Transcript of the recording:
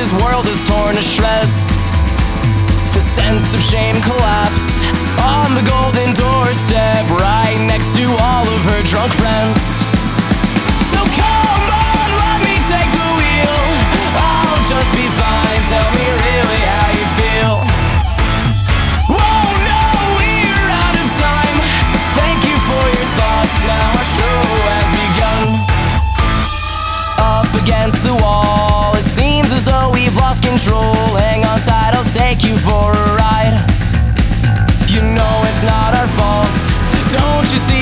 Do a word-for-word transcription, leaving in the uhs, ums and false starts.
whose world is torn to shreds. The sense of shame collapsed on the golden doorstep, right next to all of her drunk friends. So come on, let me take the wheel. I'll just be fine, tell me really how you feel. Oh no, we're out of time. Thank you for your thoughts, now our show has begun. Up against the wall, it seems as though we've lost control. Hang on tight, I'll take you for a ride. You know it's not our fault, don't you see?